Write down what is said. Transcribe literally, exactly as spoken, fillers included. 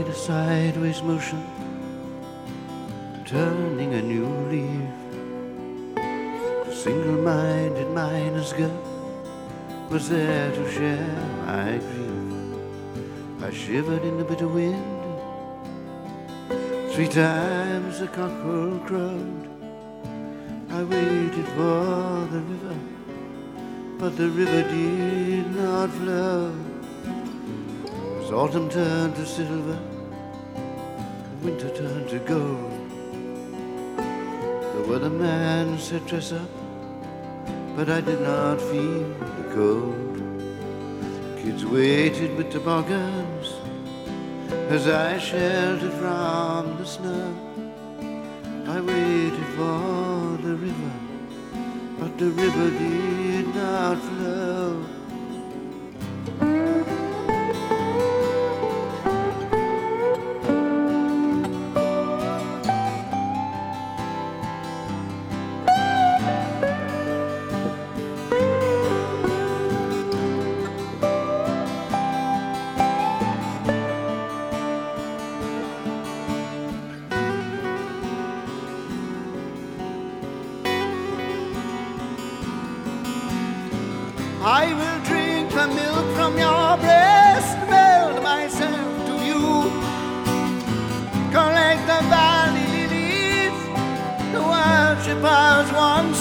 with a sideways motion, turning a new leaf. The single-minded miner's girl was there to share my grief. I shivered in the bitter wind. Three times the cockerel crowed. I waited for the river, but the river did not flow. As autumn turned to silver, winter turned to gold. The weatherman said dress up, but I did not feel the cold. Kids waited with toboggans as I sheltered from the snow. I waited for the river, but the river did not flow. I will drink the milk from your breast, meld myself to you, collect the valley lilies the worshippers once